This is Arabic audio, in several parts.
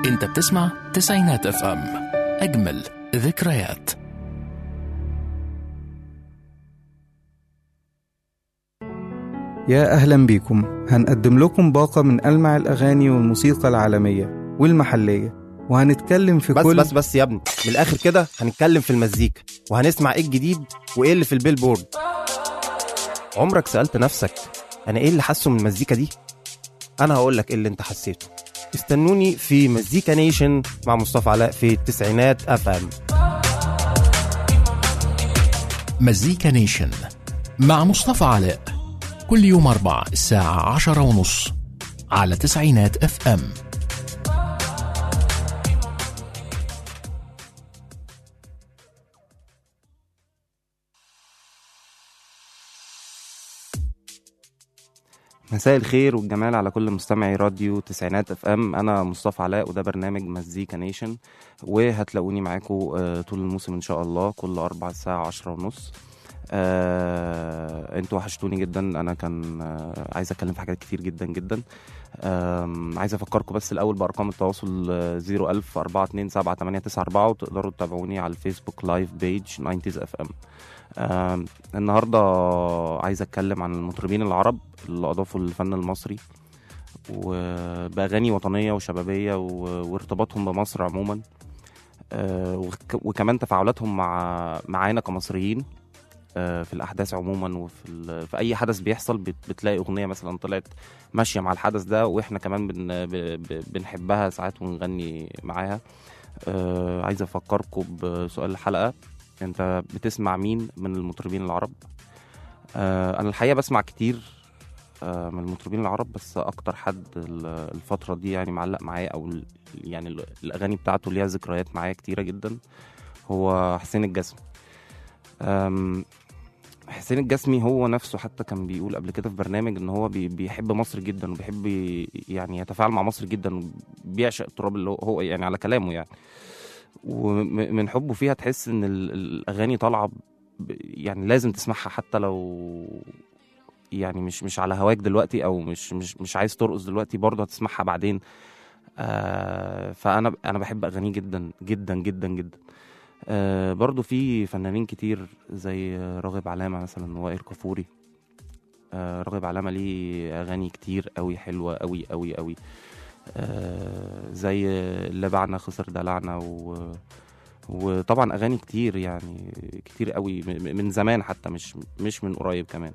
انت بتسمع تسعينات اف ام، اجمل ذكريات. يا أهلا بيكم. هنقدم لكم باقة من ألمع الأغاني والموسيقى العالمية والمحلية، وهنتكلم في بس يا ابني، من الآخر كده هنتكلم في المزيكا وهنسمع ايه الجديد وايه اللي في البيلبورد. عمرك سألت نفسك انا ايه اللي حاسه من المزيكا دي؟ انا هقولك ايه اللي انت حسيته. استنوني في مزيكا نيشن مع مصطفى علاء في التسعينات اف ام. مزيكا نيشن مع مصطفى علاء كل يوم 4 الساعة 10:30 على تسعينات اف ام. مساء الخير والجمال على كل مستمعي راديو تسعينات اف ام. انا مصطفى علاء وده برنامج مزيكا نيشن، وهتلاقوني معاكم طول الموسم ان شاء الله كل 4 الساعة 10:30. انتوا وحشتوني جدا. انا كان عايز اتكلم في حاجات كتير جدا جدا. عايز افكركم بس الاول بارقام التواصل 01042278894، وتقدروا تتابعوني على الفيسبوك لايف بيج 90s اف ام. النهارده عايز اتكلم عن المطربين العرب اللي اضافوا للفن المصري وباغاني وطنيه وشبابيه وارتباطهم بمصر عموما، وكمان تفاعلاتهم معانا كمصريين في الاحداث عموما، وفي اي حدث بيحصل بتلاقي اغنيه مثلا طلعت ماشيه مع الحدث ده، واحنا كمان بنحبها ساعات ونغني معاها. عايز افكركم بسؤال الحلقه: انت بتسمع مين من المطربين العرب؟ انا الحقيقه بسمع كتير من المطربين العرب، بس اكتر حد الفتره دي يعني معلق معايا، او يعني الاغاني بتاعته ليها ذكريات معايا كتيره جدا، هو حسين الجسمي. حسين الجسمي هو نفسه حتى كان بيقول قبل كده في برنامج ان هو بيحب مصر جدا، وبيحب يعني يتفاعل مع مصر جدا، وبيعشق التراب اللي هو يعني على كلامه يعني. ومن حبه فيها تحس ان الاغاني طالعه يعني لازم تسمعها، حتى لو يعني مش على هواك دلوقتي، او مش عايز ترقص دلوقتي، برضه هتسمعها بعدين. فانا بحب اغانيه جدا جدا جدا جدا. برضو في فنانين كتير زي راغب علامة مثلا ووائل كفوري. راغب علامة ليه أغاني كتير قوي حلوة قوي قوي قوي، زي اللي باعنا خسر دلعنا وطبعا أغاني كتير يعني كتير قوي من زمان، حتى مش من قريب كمان.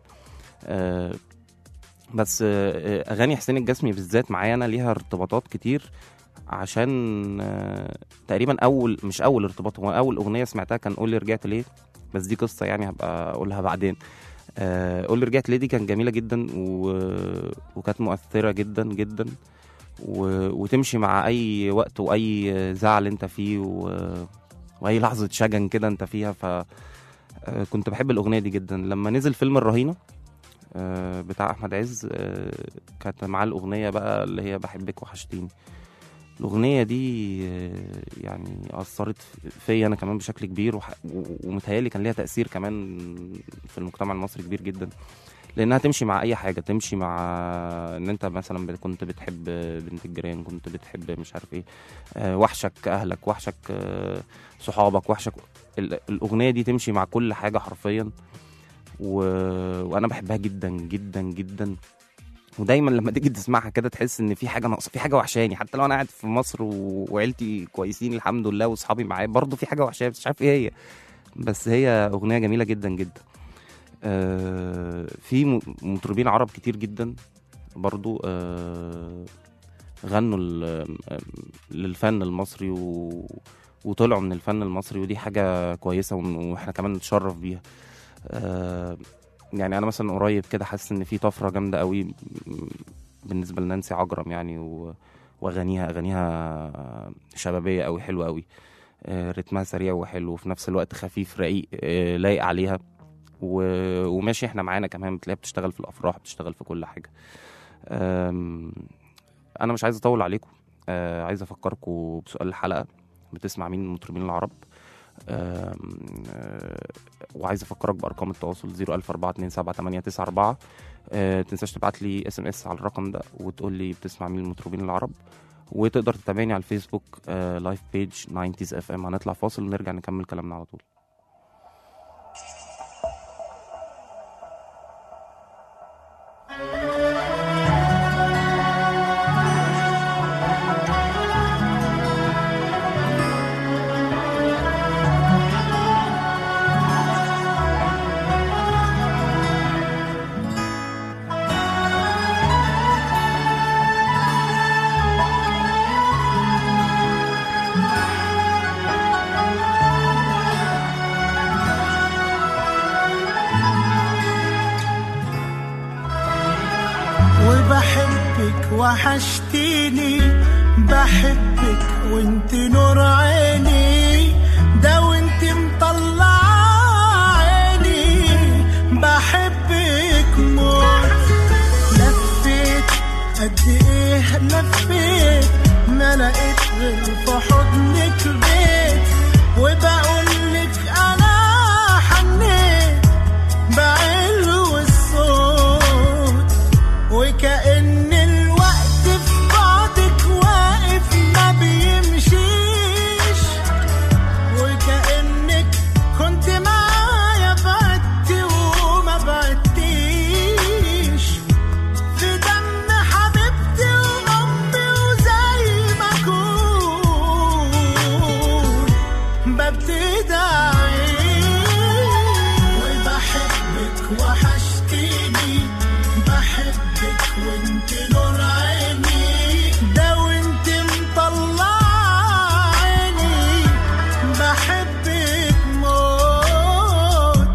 بس أغاني حسين الجسمي بالذات معايا أنا ليها ارتباطات كتير، عشان تقريبا مش اول ارتباط، هو اول اغنيه سمعتها كان قولي رجعت ليه، بس دي قصه يعني هبقى اقولها بعدين. قولي رجعت ليه دي كانت جميله جدا وكانت مؤثره جدا جدا، وتمشي مع اي وقت واي زعل انت فيه واي لحظه شجن كده انت فيها. فكنت بحب الاغنيه دي جدا. لما نزل فيلم الرهينه بتاع احمد عز، كانت معاه الاغنيه بقى اللي هي بحبك وحشتيني. الأغنية دي يعني أثرت فيا أنا كمان بشكل كبير، ومتهيألي كان ليها تأثير كمان في المجتمع المصري كبير جدا، لأنها تمشي مع أي حاجة. تمشي مع إن أنت مثلا كنت بتحب بنت الجيران، كنت بتحب مش عارف إيه، وحشك أهلك، وحشك صحابك، وحشك. الأغنية دي تمشي مع كل حاجة حرفيا، وأنا بحبها جدا جدا جدا. ودايما لما تيجي تسمعها كده تحس ان في حاجه ناقصه، في حاجه وحشاني، حتى لو انا قاعد في مصر وعيلتي كويسين الحمد لله واصحابي معايا، برضه في حاجه وحشاني، مش عارف ايه هي، بس هي اغنيه جميله جدا جدا. في مطربين عرب كتير جدا برضه غنوا للفن المصري وطلعوا من الفن المصري، ودي حاجه كويسه واحنا كمان نتشرف بيها. يعني انا مثلا قريب كده حاسس ان في طفره جامده قوي بالنسبه لنانسي عجرم يعني، واغانيها شبابيه قوي، حلوه قوي، رتمها سريع وحلو، وفي نفس الوقت خفيف رقيق، لايق عليها، وماشي احنا معانا كمان، بتلاقيها بتشتغل في الافراح، بتشتغل في كل حاجه. انا مش عايز اطول عليكم. عايز افكركم بسؤال الحلقه: بتسمع مين من المطربين العرب؟ وعايز افكرك بارقام التواصل 01042278894. تنساش تبعت لي SMS على الرقم ده وتقول لي بتسمع مين المطربين العرب، وتقدر تتابعني على الفيسبوك لايف بيج 90s FM. هنطلع فاصل ونرجع نكمل كلامنا على طول. وبحبك وحشتيني، بحبك وانت نور عيني، ده وانت مطلع عيني، بحبك موت. لفيت قد ايه لفيت، ما لقيت غير في حضنك بيت، وبقولك انا حنيت بعلو الصوت، وكأن الوقت في بعدك واقف ما بيمشيش، وكأنك كنت معايا بعدتي وما بعدتيش، في دم حبيبتي وأمي وزي ما أكون ببتدي أعيش. وبحبك وحشتيني، بحبك وانت نور عيني، ده وانت مطلع عيني، بحبك موت.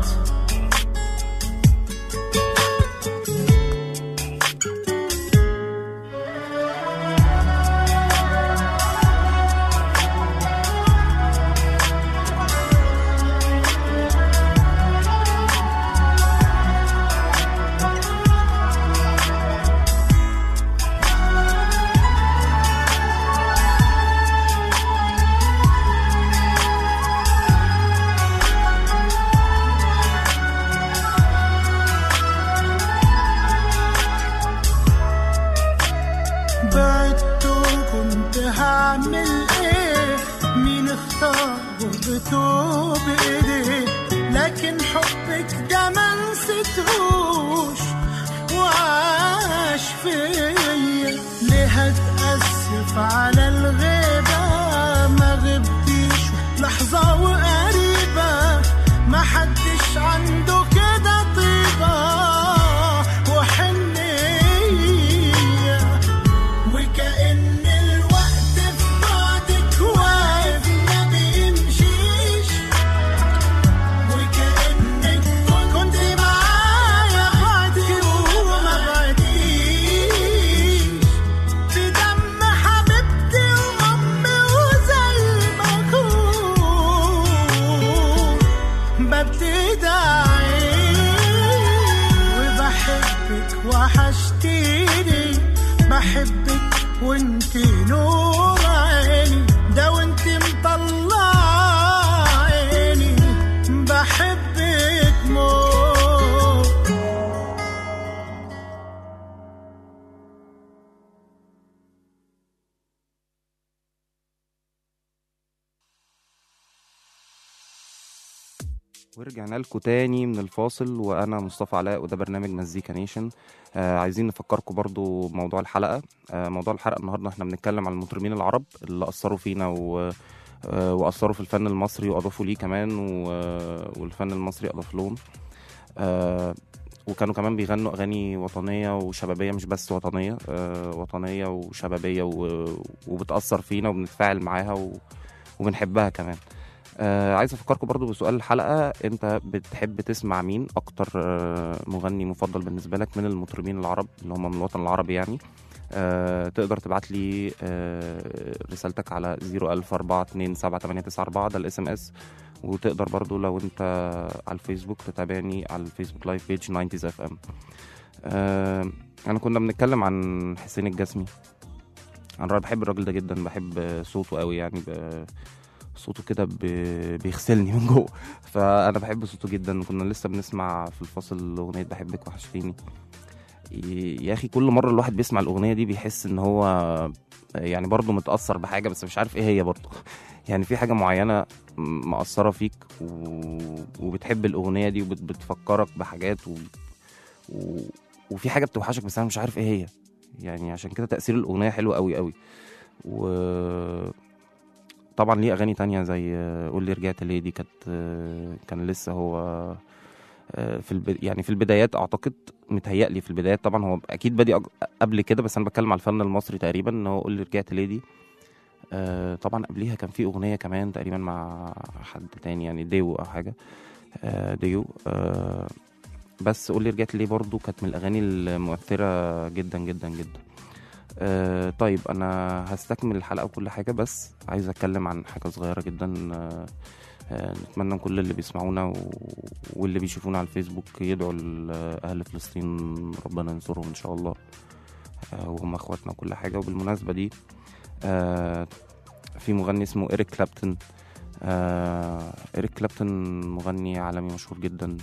بعدته كنت هعمل ايه، مين اختار غربته بايديه، لكن حبك ده ما نسيتهوش وعاش فيا. ليه هتأسف على الغيبة، ما غبتيش لحظة وقريبة، ما حدش عنده كده طيبة وحنية، وكأن الوقت في بعدك واقف ما بيمشيش، وكأنك كنت معايا بعدي وما بعديش، في دم حبيبتي وأمي وزي ما أكون ببتدي أعيش. وبحبك وحشتيني، بحبك وانت نور عيني، ده وانت مطلع عيني، بحبك موت. ورجعنا لكم تاني من الفاصل، وانا مصطفى علاء وده برنامج مزيكا نيشن. عايزين نفكركم برضو بموضوع الحلقه. موضوع الحلقه النهارده احنا بنتكلم عن المطربين العرب اللي اثروا فينا واثروا في الفن المصري واضافوا ليه كمان، والفن المصري اضاف لهم. وكانوا كمان بيغنوا اغاني وطنيه وشبابيه، مش بس وطنيه، وطنيه وشبابيه وبتاثر فينا وبنتفاعل معاها وبنحبها كمان. عايز افكركم برضو بسؤال الحلقه، انت بتحب تسمع مين اكتر؟ مغني مفضل بالنسبه لك من المطربين العرب اللي هم من الوطن العربي يعني. تقدر تبعت لي رسالتك على 004278994 ده الاس ام اس، وتقدر برضو لو انت على الفيسبوك تتابعني على الفيسبوك لايف بيج 90s FM. انا كنا بنتكلم عن حسين الجسمي. انا بحب الراجل ده جدا، بحب صوته قوي يعني، صوته كده بيغسلني من جوه، فانا بحب صوته جدا. كنا لسه بنسمع في الفاصل اغنيه بحبك وحشتيني. يا اخي كل مره الواحد بيسمع الاغنيه دي بيحس ان هو يعني برضو متأثر بحاجة بس مش عارف ايه هي برضو. يعني في حاجة معينة مأثرة فيك وبتحب الأغنية دي وبتفكرك بحاجات وفي حاجة بتوحشك بس أنا مش عارف ايه هي. يعني عشان كده تأثير الأغنية حلو قوي قوي. وطبعا ليه أغاني تانية زي قول لي رجعت ليه، دي كان لسه هو يعني في البدايات اعتقد، متهيألي في البدايات. طبعا هو اكيد بادئ قبل كده بس انا بتكلم على الفن المصري تقريبا ان هو قول لي رجعت ليه دي. طبعا قبليها كان في اغنيه كمان تقريبا مع حد تاني يعني ديو او حاجه، ديو. بس قول لي رجعت ليه برضو كانت من الاغاني المؤثره جدا جدا جدا. طيب انا هستكمل الحلقه وكل حاجه بس عايز اتكلم عن حاجه صغيره جدا. نتمنى كل اللي بيسمعونا واللي بيشوفونا على الفيسبوك يدعوا لأهل فلسطين، ربنا ينصرهم إن شاء الله، وهم أخواتنا وكل حاجة. وبالمناسبة دي في مغني اسمه إريك كلابتون. إريك كلابتون مغني عالمي مشهور جدا،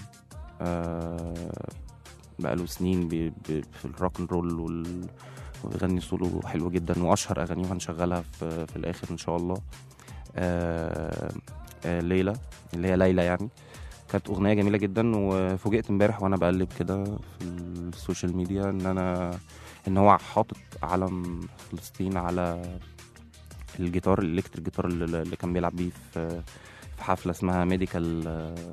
بقاله سنين في الروك اند رول وبيغني سولو حلو جدا، وأشهر أغانيه هنشغلها في الآخر إن شاء الله. ليلى اللي هي ليلى يعني، كانت أغنية جميلة جدا. وفوجئت امبارح وانا بقلب كده في السوشيال ميديا ان هو حاطط علم فلسطين على الجيتار الالكتريك جيتار اللي كان بيلعب بيه في حفلة اسمها ميديكال.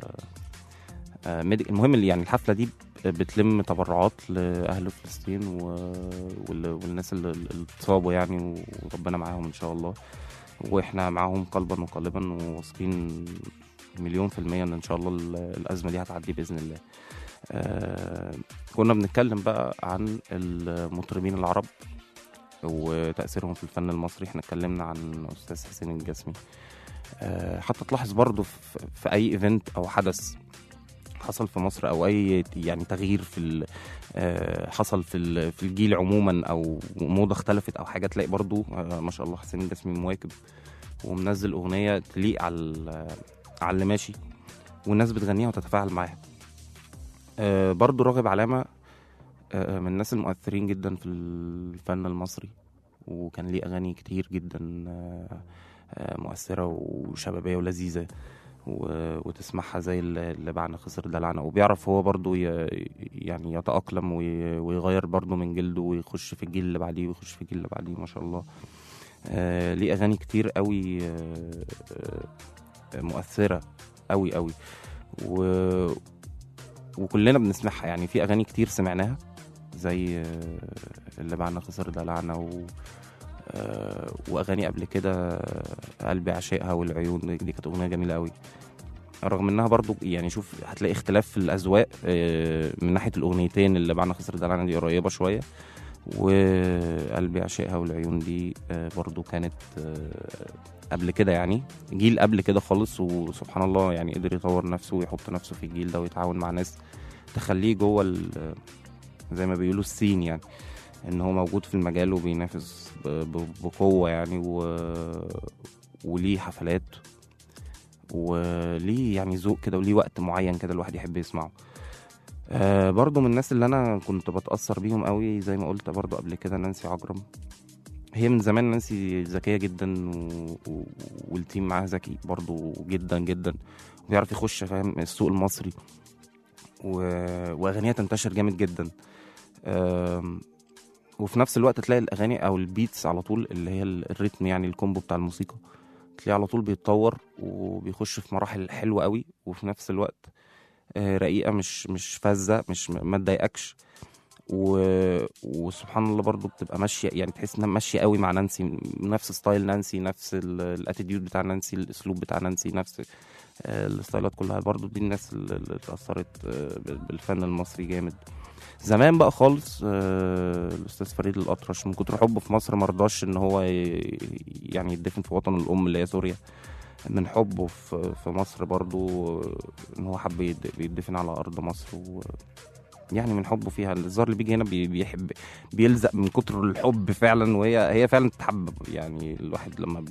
المهم اللي يعني الحفلة دي بتلم تبرعات لأهل فلسطين والناس اللي اتصابوا يعني، وربنا معاهم إن شاء الله، واحنا معاهم قلبا وقالبا وواثقين 100% ان شاء الله الازمه دي هتعدي باذن الله. كنا بنتكلم بقى عن المطربين العرب وتاثيرهم في الفن المصري. احنا اتكلمنا عن استاذ حسين الجسمي. حتى تلاحظ برضو في اي ايفنت او حدث حصل في مصر او اي يعني تغيير في حصل في الجيل عموما او موضه اختلفت او حاجه، تلاقي برضو ما شاء الله حسين الجسمي مواكب ومنزل اغنيه تليق على اللي ماشي والناس بتغنيها وتتفاعل معاها. برضو راغب علامه من الناس المؤثرين جدا في الفن المصري، وكان ليه اغاني كتير جدا مؤثره وشبابيه ولذيذه وتسمعها زي اللي بعنا خسر دلعنا. وبيعرف هو برضو يعني يتأقلم ويغير برضو من جلده ويخش في الجيل اللي بعديه ويخش في الجيل اللي بعديه ما شاء الله. ليه أغاني كتير قوي مؤثرة قوي قوي وكلنا بنسمعها. يعني في أغاني كتير سمعناها زي اللي بعنا خسر دلعنا واغاني قبل كده قلبي عشقها والعيون دي كانت اغنيه جميله قوي، رغم انها برضو يعني شوف هتلاقي اختلاف في الاذواق من ناحيه الاغنيتين. اللي بعنا خسر دلعنا دي قريبه شويه، وقلبي عشقها والعيون دي برضو كانت قبل كده يعني جيل قبل كده خالص. وسبحان الله يعني قدر يطور نفسه ويحط نفسه في الجيل ده ويتعاون مع ناس تخليه جوه زي ما بيقولوا السين، يعني ان هو موجود في المجال وبينافس بقوة يعني وليه حفلات وليه يعني ذوق كده وليه وقت معين كده الواحد يحب يسمعه. برضو من الناس اللي انا كنت بتأثر بيهم قوي زي ما قلت برضو قبل كده نانسي عجرم. هي من زمان نانسي ذكية جدا والتيم معاها ذكي برضو جدا جدا، وبيعرف يخش فاهم السوق المصري واغانيها تنتشر جامد جدا. وفي نفس الوقت تلاقي الاغاني او البيتس على طول اللي هي الريتم يعني الكومبو بتاع الموسيقى تلاقيه على طول بيتطور وبيخش في مراحل حلوه قوي، وفي نفس الوقت رقيقه مش فازه ما تضايقكش. وسبحان الله برضو بتبقى ماشيه يعني تحس انها ماشيه قوي مع نانسي، نفس ستايل نانسي، نفس الاتيتيود بتاع نانسي، الاسلوب بتاع نانسي، نفس الستايلات كلها. برضو دي الناس اللي اتأثرت بالفن المصري جامد. زمان بقى خالص الأستاذ فريد الأطرش من كتر حبه في مصر مرضاش إن هو يعني يدفن في وطن الأم اللي هي سوريا. من حبه في مصر برضو إن هو حب يدفن على أرض مصر يعني من حبه فيها. الزار اللي بيجي هنا بيحب بيلزق من كتر الحب فعلا، وهي فعلا تتحبب. يعني الواحد لما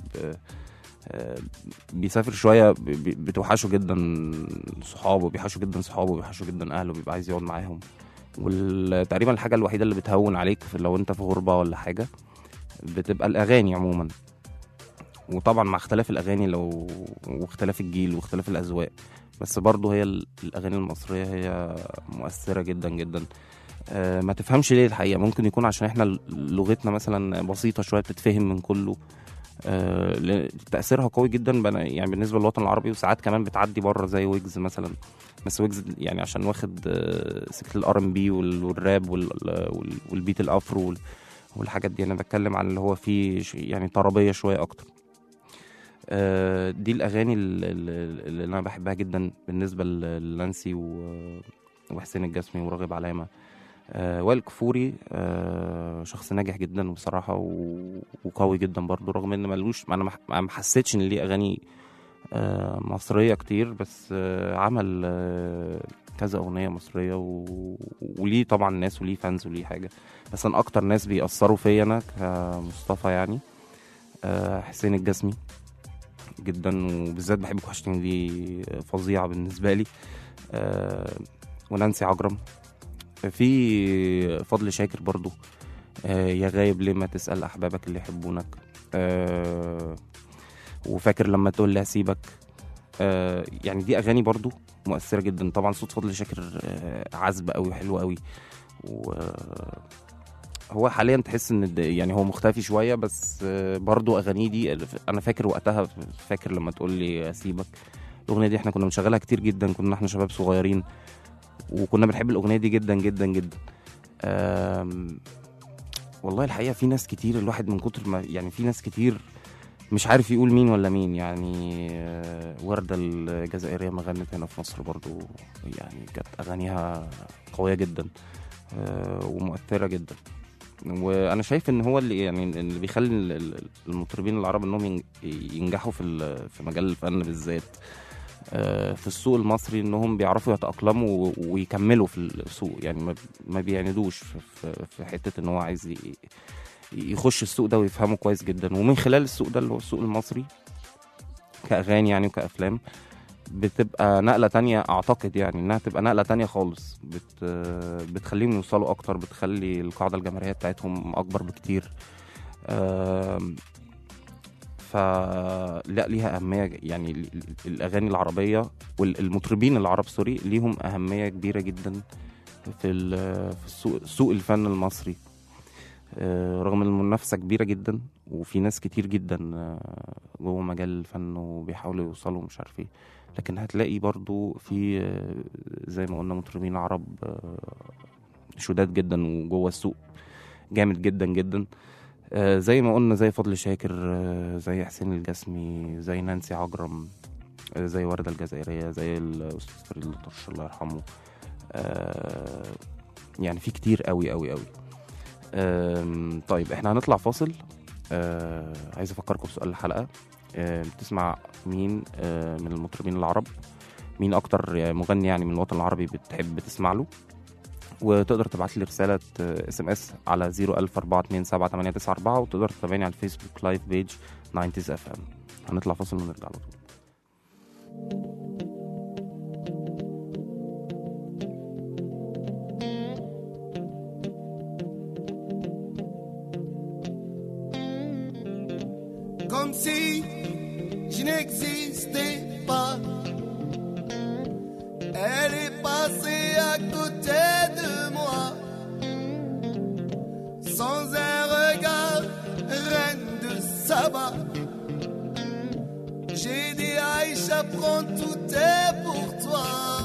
بيسافر شوية بتوحشه جدا صحابه، بيحشوا جدا أهله، بيبقى عايز يقعد معاهم. وتقريبا الحاجة الوحيدة اللي بتهون عليك لو انت في غربة ولا حاجة بتبقى الاغاني عموما، وطبعا مع اختلاف الاغاني واختلاف الجيل واختلاف الاذواق، بس برضو هي الاغاني المصريه هي مؤثره جدا جدا. ما تفهمش ليه الحقيقه، ممكن يكون عشان احنا لغتنا مثلا بسيطه شويه بتتفهم من كله. تاثيرها قوي جدا يعني بالنسبه للوطن العربي، وساعات كمان بتعدي بره زي ويجز مثلا. بس ويجز يعني عشان واخد سكه الار ام بي والراب والبيت الافرو والحاجات دي. انا بتكلم عن اللي هو فيه يعني طربيه شويه اكتر. دي الاغاني اللي انا بحبها جدا بالنسبه لنانسي وحسين الجسمي وراغب علامه. وائل كفوري شخص ناجح جدا بصراحه وقوي جدا برضو، رغم ان ملوش، انا ما حسيتش ان ليه اغاني مصريه كتير، بس عمل كذا اغنيه مصريه وليه طبعا ناس وليه فانز وليه حاجه. بس انا اكتر ناس بيأثروا فيا انا كمصطفى يعني حسين الجسمي جدا، وبالذات بحب وحشتني دي فظيعه بالنسبه لي. ونانسي عجرم. في فضل شاكر برضو، يا غايب ليه ما تسأل أحبابك اللي يحبونك. وفاكر لما تقول لي هسيبك. يعني دي أغاني برضو مؤثرة جدا. طبعا صوت فضل شاكر عذب قوي وحلو قوي، هو حاليا تحس ان يعني هو مختفي شوية، بس برضو أغاني دي أنا فاكر وقتها، فاكر لما تقول لي هسيبك. الأغنية دي احنا كنا بنشغلها كتير جدا، كنا احنا شباب صغيرين وكنا بنحب الأغنية دي جدا جدا جدا. والله الحقيقة في ناس كتير الواحد من كتر ما يعني في ناس كتير مش عارف يقول مين ولا مين. يعني وردة الجزائرية ما غنت هنا في مصر برضو، يعني كانت أغانيها قوية جدا ومؤثرة جدا. وأنا شايف إن هو اللي يعني اللي بيخلي المطربين العرب إنهم ينجحوا في مجال الفن بالذات في السوق المصري، انهم بيعرفوا يتأقلموا ويكملوا في السوق. يعني ما بيعندوش في حتة ان هو عايز يخش السوق ده ويفهمه كويس جدا. ومن خلال السوق ده اللي هو السوق المصري كأغاني يعني وكأفلام بتبقى نقلة تانية. اعتقد يعني انها تبقى نقلة تانية خالص، بتخليهم يوصلوا اكتر، بتخلي القاعدة الجماهيرية بتاعتهم اكبر بكتير. فلا ليها أهمية. يعني الأغاني العربية والمطربين العرب سوري ليهم أهمية كبيرة جدا في سوق الفن المصري، رغم المنافسة كبيرة جدا وفي ناس كتير جدا جوه مجال الفن وبيحاولوا يوصلوا مش عارف ايه، لكن هتلاقي برضو في زي ما قلنا مطربين عرب شداد جدا وجوه السوق جامد جدا جدا. زي ما قلنا زي فضل شاكر، زي حسين الجسمي، زي نانسي عجرم، زي وردة الجزائرية، زي الأستاذ فريد الأطرش الله يرحمه. يعني في كتير قوي قوي قوي. طيب احنا هنطلع فاصل. عايز أفكركم بسؤال الحلقة. بتسمع مين من المطربين العرب؟ مين أكتر مغني يعني من الوطن العربي بتحب تسمع له؟ وتقدر تبعت لي رسالة SMS على 004278994، وتقدر تتابعني على الفيسبوك لايف بيج 90s FM. هنطلع فاصل ونرجع على طول. Comme si je n'existais pas, elle est passée à côté de moi, sans un regard, reine de Saba. J'ai dit Aïcha, prends tout est pour toi.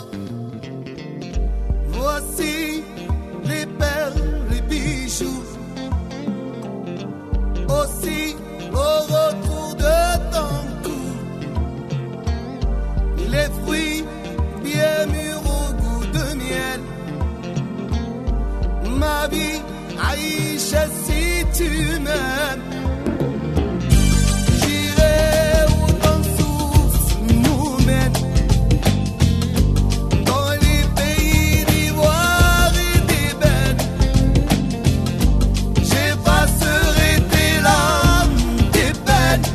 Voici les perles, les bijoux, aussi au retour de ton cou, les fruits bien mûrs au goût de miel. Ma vie, Aïcha, si tu m'aimes, j'irai où ton souffle nous mène, dans les pays d'ivoire et d'ébène. J'effacerai tes larmes, tes peines.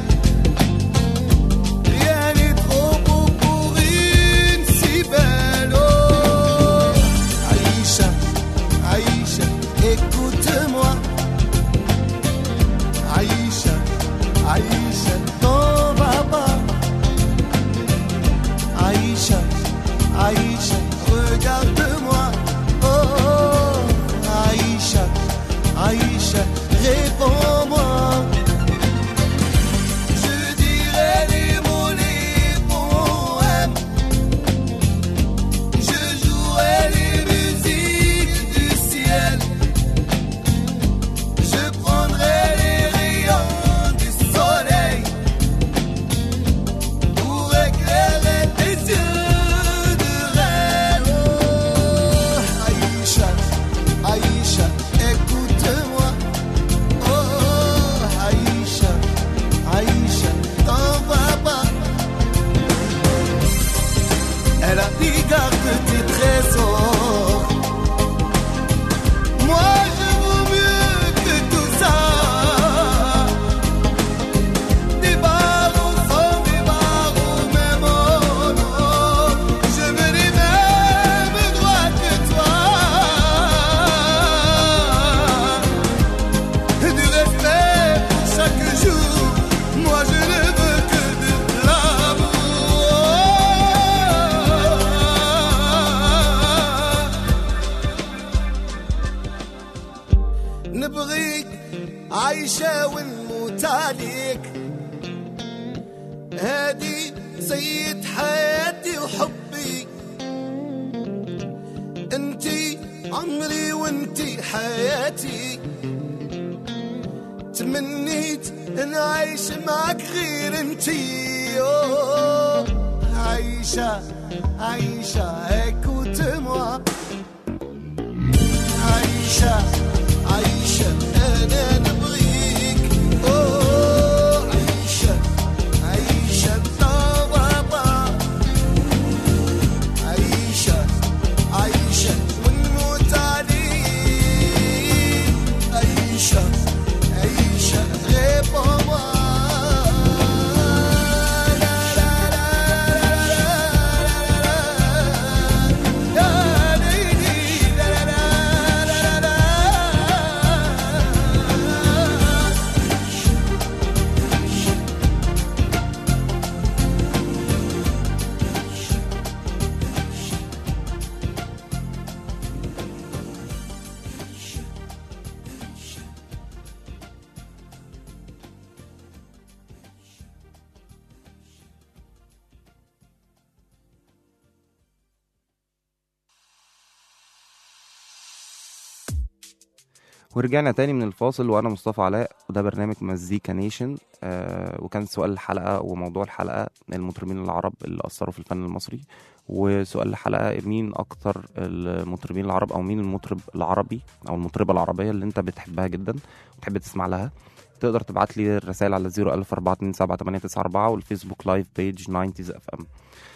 Rien n'est trop beau pour une si belle. Oh, Aïcha, Aïcha, écoute-moi. نبغيك عايشة ونموت عليك، هادي سيد حياتي وحبي، انتي عمري وانتي حياتي، تمنيت نعيش معك غير انتي. عايشة عايشة هيك وتموت، عايشة عايشة أنا نبغيك. عايشة عايشة بطبابة، عايشة عايشة ونموت عليك، عايشة عايشة غير بابا. ورجعنا تاني من الفاصل، وانا مصطفى علاء، وده برنامج مزيكا نيشن. وكان سؤال الحلقه وموضوع الحلقه المطربين العرب اللي اثروا في الفن المصري، وسؤال الحلقه مين اكتر المطربين العرب، او مين المطرب العربي او المطربه العربيه اللي انت بتحبها جدا وتحب تسمع لها. تقدر تبعت لي الرسائل على 014278994 والفيسبوك لايف بيج 90s اف ام.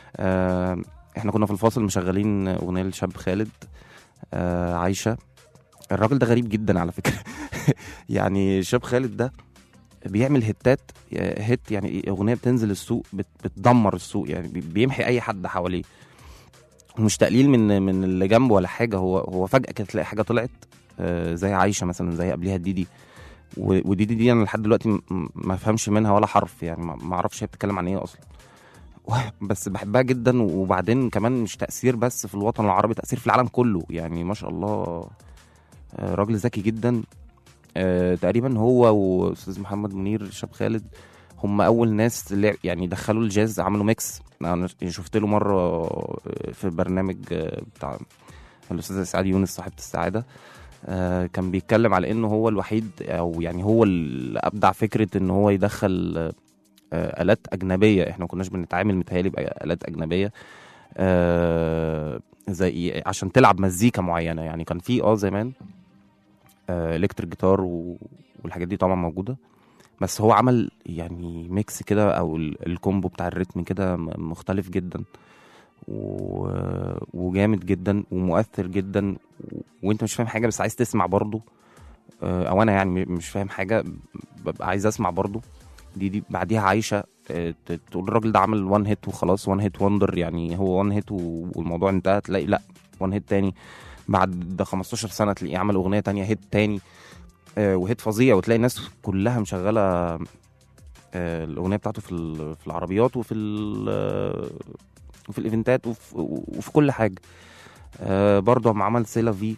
احنا كنا في الفاصل مشغلين اغنيه لشاب خالد، عايشه. الراجل ده غريب جدا على فكرة. يعني شاب خالد ده بيعمل هيت، يعني اغنية بتنزل السوق بتدمر السوق، يعني بيمحي اي حد حواليه، ومش تقليل من اللي جنبه ولا حاجة. هو فجأة كده تلاقي حاجة طلعت زي عايشة مثلا، زي قبليها ديدي. وديدي انا لحد دلوقتي ما فهمش منها ولا حرف، يعني ما اعرفش هي بتتكلم عن ايه اصلا. بس بحبها جدا. وبعدين كمان مش تأثير بس في الوطن العربي، تأثير في العالم كله، يعني ما شاء الله. راجل ذكي جدا. تقريبا هو واستاذ محمد منير شاب خالد هم اول ناس اللي يعني دخلوا الجاز، عملوا ميكس. انا شفت له مره في برنامج بتاع الاستاذ سعد يونس صاحبة السعاده، كان بيتكلم على انه هو الوحيد، او يعني هو اللي ابدع فكره ان هو يدخل آلات أجنبية. احنا ما كناش بنتعامل متهيألي بآلات أجنبية زي عشان تلعب مزيكا معينة. يعني كان في زمان الكتريك جيتار والحاجات دي طبعا موجودة، بس هو عمل يعني ميكس كده، او الكومبو بتاع الريتم كده مختلف جدا وجامد جدا ومؤثر جدا، وانت مش فاهم حاجة بس عايز تسمع برضو. او انا يعني مش فاهم حاجة ببقى عايز اسمع برضو. دي بعديها عايشة، تقول الراجل ده عمل وان هيت وخلاص، وان هيت وندر، يعني هو وان هيت والموضوع انتهى. تلاقي لا، وان هيت تاني بعد 15 سنة تلاقيه عمل أغنية تانية هيت تاني، وهيت فظيع. وتلاقي الناس كلها مشغلة الأغنية بتاعته في العربيات وفي الإيفنتات وفي كل حاجة. برضه عم عمل سيلا في،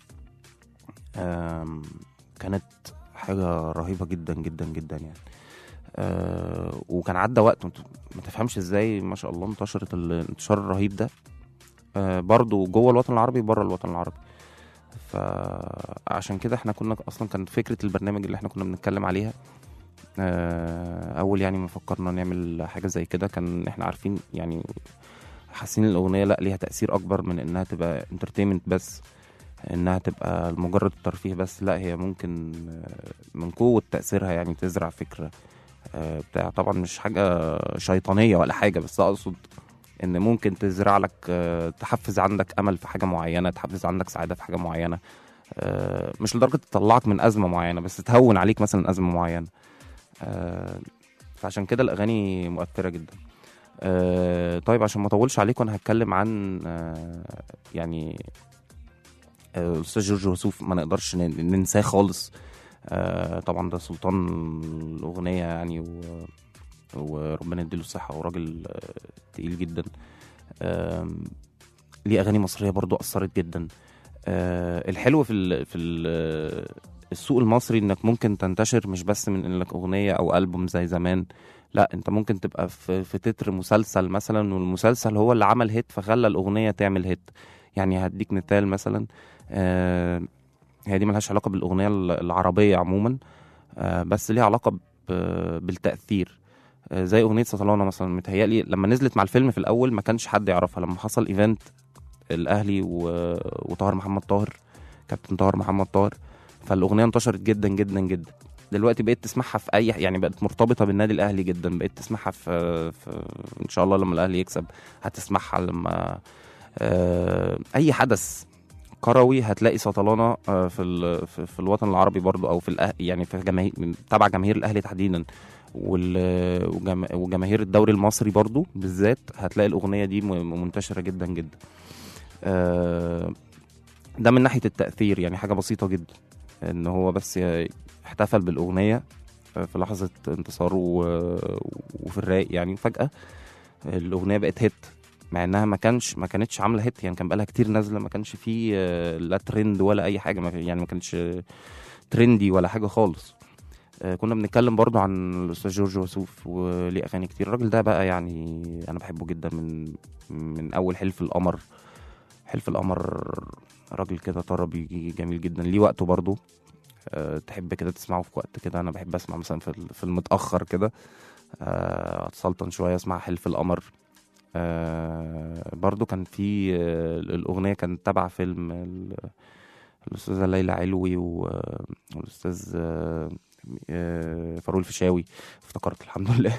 كانت حاجة رهيبة جدا جدا جدا يعني. وكان عدى وقت ما تفهمش ازاي ما شاء الله انتشرت الانتشار الرهيب ده، برضو جوه الوطن العربي وبره الوطن العربي. فعشان كده احنا كنا اصلا كانت فكرة البرنامج اللي احنا كنا بنتكلم عليها اول يعني ما فكرنا نعمل حاجة زي كده، كان احنا عارفين يعني حاسين الاغنية لا ليها تأثير اكبر من انها تبقى انترتينمنت بس، انها تبقى مجرد الترفيه بس. لا، هي ممكن من قوة تأثيرها يعني تزرع فكرة بتاع. طبعا مش حاجة شيطانية ولا حاجة، بس أقصد إن ممكن تزرع لك تحفز عندك أمل في حاجة معينة، تحفز عندك سعادة في حاجة معينة، مش لدرجة تطلعك من أزمة معينة بس تهون عليك مثلا أزمة معينة. فعشان كده الأغاني مؤثرة جدا. طيب عشان ما أطولش عليكم، أنا هتكلم عن يعني الأستاذ جورج وسوف، ما نقدرش ننساه خالص. طبعا ده سلطان الأغنية يعني، وربنا يديله الصحة، وراجل تقيل جدا. ليه أغاني مصرية برضو أثرت جدا. الحلو في السوق المصري انك ممكن تنتشر مش بس من انك اغنيه او البوم زي زمان. لا، انت ممكن تبقى في تتر مسلسل مثلا، والمسلسل هو اللي عمل هيت فخلى الاغنيه تعمل هيت. يعني هديك مثال مثلا، هي دي ملهاش علاقه بالاغنيه العربيه عموما، بس ليها علاقه بالتاثير. زي اغنيه سطلانه مثلا، متهيألي لما نزلت مع الفيلم في الاول ما كانش حد يعرفها. لما حصل ايفنت الاهلي وطاهر محمد طاهر، كابتن طاهر محمد طاهر، فالاغنيه انتشرت جدا جدا جدا. دلوقتي بقيت تسمعها في اي، يعني بقت مرتبطه بالنادي الاهلي جدا، بقيت تسمعها في ان شاء الله لما الاهلي يكسب هتسمعها، لما اي حدث كروي هتلاقي سطلانه في الوطن العربي برضو، او في يعني في جماهير تبع جماهير الاهلي تحديدا، وجماهير الدوري المصري برضو بالذات، هتلاقي الاغنيه دي منتشره جدا جدا. ده من ناحيه التاثير، يعني حاجه بسيطه جدا ان هو بس احتفل بالاغنيه في لحظه انتصاره وفي الرايق، يعني فجاه الاغنيه بقت هيت، مع انها ما كانتش عامله هيت. يعني كان بقالها كتير نازله، ما كانش فيه لا ترند ولا اي حاجه، يعني ما كانش ترندي ولا حاجه خالص. كنا بنتكلم برضو عن الاستاذ جورج وسوف، وليه اغاني كتير. الراجل ده بقى يعني انا بحبه جدا من اول حلف القمر. حلف القمر راجل كده طربي جميل جدا، ليه وقته برضو. تحب كده تسمعه في وقت كده. انا بحب اسمع مثلا في المتاخر كده، اتسلطن شويه اسمع حلف القمر. برضو كان في الاغنيه كانت تبع فيلم الاستاذه ليلى علوي والاستاذ فاروق الفيشاوي، افتكرت الحمد لله.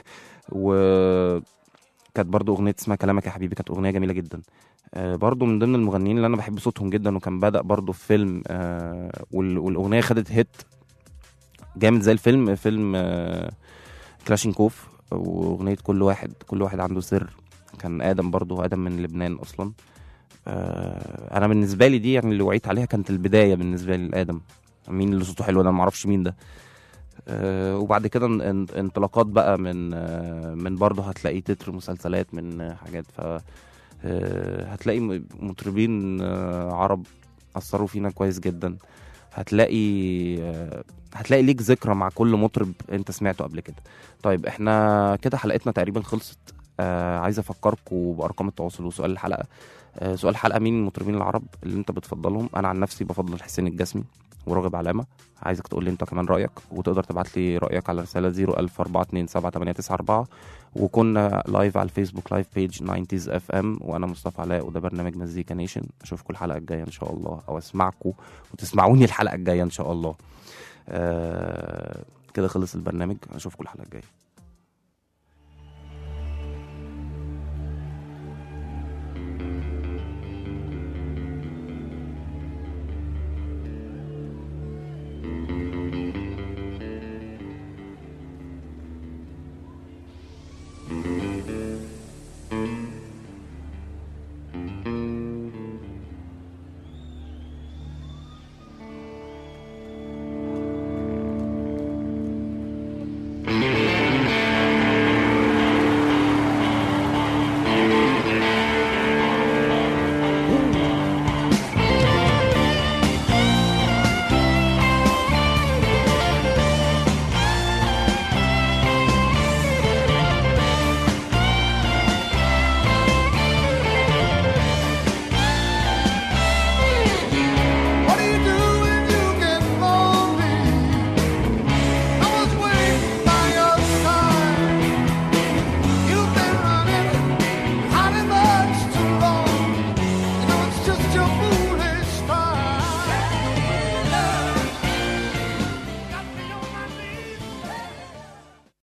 وكانت برضو اغنيه اسمها كلامك يا حبيبي، كانت اغنيه جميله جدا. برضو من ضمن المغنيين اللي انا بحب صوتهم جدا، وكان بدأ برضو في فيلم والاغنيه خدت هيت جامد زي الفيلم، فيلم كلاشينكوف، واغنيه كل واحد عنده سر. كان ادم من لبنان اصلا. انا بالنسبه لي دي يعني اللي وعيت عليها كانت البدايه بالنسبه لي لادم. مين اللي صوته حلو؟ انا ما اعرفش مين ده. وبعد كده انطلاقات بقى من برضه هتلاقي تتر مسلسلات من حاجات. ف هتلاقي مطربين عرب اثروا فينا كويس جدا. هتلاقي ليك ذكرى مع كل مطرب انت سمعته قبل كده. طيب احنا كده حلقتنا تقريبا خلصت. عايز افكركم بارقام التواصل وسؤال الحلقه. سؤال الحلقه: مين المطربين العرب اللي انت بتفضلهم؟ انا عن نفسي بفضل حسين الجسمي وراغب علامه. عايزك تقول لي انت كمان رايك، وتقدر تبعت لي رايك على رساله 014278894. وكنا لايف على الفيسبوك، لايف بيج 90s FM، وانا مصطفى علاء، وده برنامج مزيكا نيشن. اشوفكم الحلقه الجايه ان شاء الله، او اسمعكم وتسمعوني الحلقه الجايه ان شاء الله. كده خلص البرنامج، اشوفكم الحلقه الجايه.